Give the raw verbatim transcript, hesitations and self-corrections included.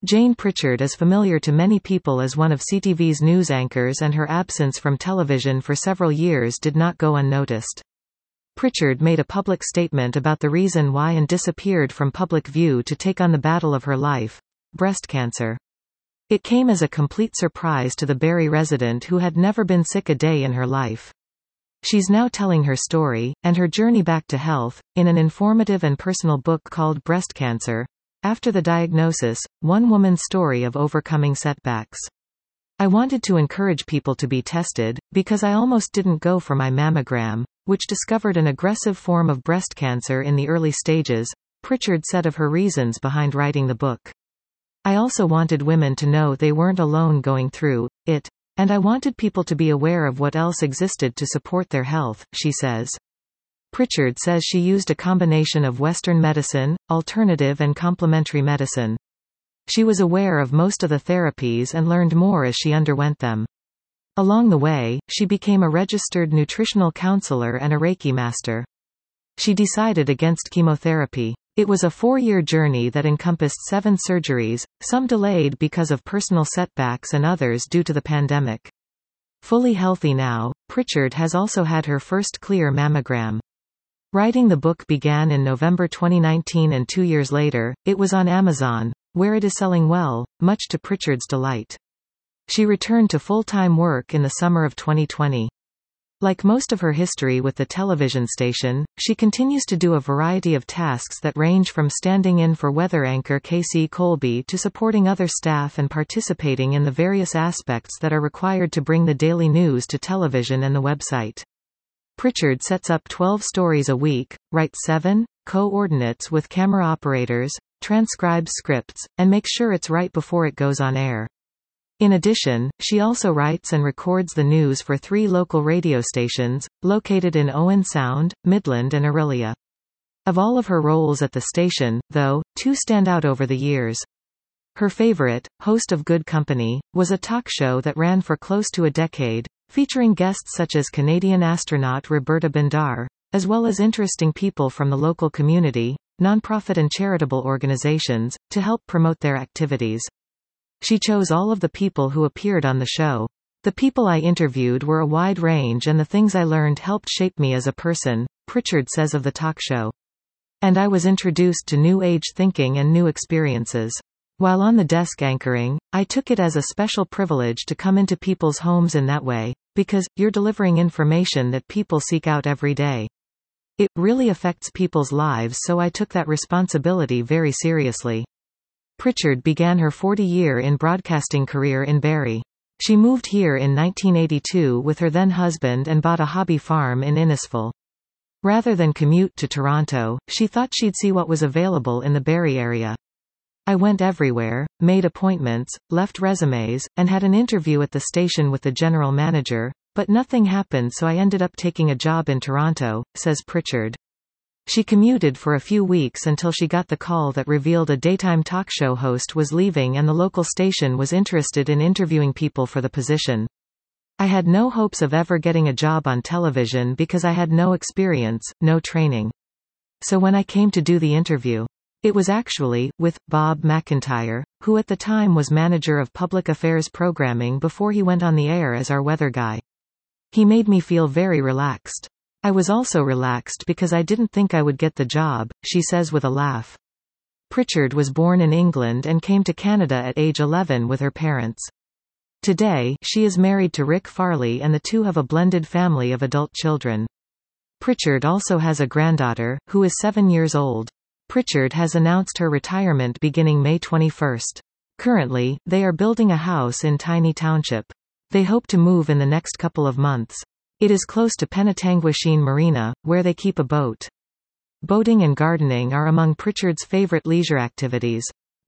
Jane Pritchard is familiar to many people as one of C T V's news anchors, and her absence from television for several years did not go unnoticed. Pritchard made a public statement about the reason why and disappeared from public view to take on the battle of her life: breast cancer. It came as a complete surprise to the Barrie resident who had never been sick a day in her life. She's now telling her story, and her journey back to health, in an informative and personal book called Breast Cancer: After the Diagnosis, One Woman's Story of Overcoming Setbacks. I wanted to encourage people to be tested, because I almost didn't go for my mammogram, which discovered an aggressive form of breast cancer in the early stages, Pritchard said of her reasons behind writing the book. I also wanted women to know they weren't alone going through it, and I wanted people to be aware of what else existed to support their health, she says. Pritchard says she used a combination of Western medicine, alternative and complementary medicine. She was aware of most of the therapies and learned more as she underwent them. Along the way, she became a registered nutritional counselor and a Reiki master. She decided against chemotherapy. It was a four-year journey that encompassed seven surgeries, some delayed because of personal setbacks and others due to the pandemic. Fully healthy now, Pritchard has also had her first clear mammogram. Writing the book began in November twenty nineteen, and two years later, it was on Amazon, where it is selling well, much to Pritchard's delight. She returned to full-time work in the summer of twenty twenty. Like most of her history with the television station, she continues to do a variety of tasks that range from standing in for weather anchor Casey Colby to supporting other staff and participating in the various aspects that are required to bring the daily news to television and the website. Pritchard sets up twelve stories a week, writes seven, coordinates with camera operators, transcribes scripts, and makes sure it's right before it goes on air. In addition, she also writes and records the news for three local radio stations, located in Owen Sound, Midland and Orillia. Of all of her roles at the station, though, two stand out over the years. Her favorite, host of Good Company, was a talk show that ran for close to a decade, featuring guests such as Canadian astronaut Roberta Bindar, as well as interesting people from the local community, nonprofit and charitable organizations, to help promote their activities. She chose all of the people who appeared on the show. The people I interviewed were a wide range, and the things I learned helped shape me as a person, Pritchard says of the talk show. And I was introduced to new age thinking and new experiences. While on the desk anchoring, I took it as a special privilege to come into people's homes in that way, because you're delivering information that people seek out every day. It really affects people's lives, so I took that responsibility very seriously. Pritchard began her forty-year in broadcasting career in Barrie. She moved here in nineteen eighty-two with her then husband and bought a hobby farm in Innisfil. Rather than commute to Toronto, she thought she'd see what was available in the Barrie area. I went everywhere, made appointments, left resumes, and had an interview at the station with the general manager, but nothing happened, so I ended up taking a job in Toronto, says Pritchard. She commuted for a few weeks until she got the call that revealed a daytime talk show host was leaving and the local station was interested in interviewing people for the position. I had no hopes of ever getting a job on television because I had no experience, no training. So when I came to do the interview, it was actually with Bob McIntyre, who at the time was manager of public affairs programming before he went on the air as our weather guy. He made me feel very relaxed. I was also relaxed because I didn't think I would get the job, she says with a laugh. Pritchard was born in England and came to Canada at age eleven with her parents. Today, she is married to Rick Farley and the two have a blended family of adult children. Pritchard also has a granddaughter, who is seven years old. Pritchard has announced her retirement beginning May twenty-first. Currently, they are building a house in Tiny Township. They hope to move in the next couple of months. It is close to Penetanguishene Marina, where they keep a boat. Boating and gardening are among Pritchard's favorite leisure activities.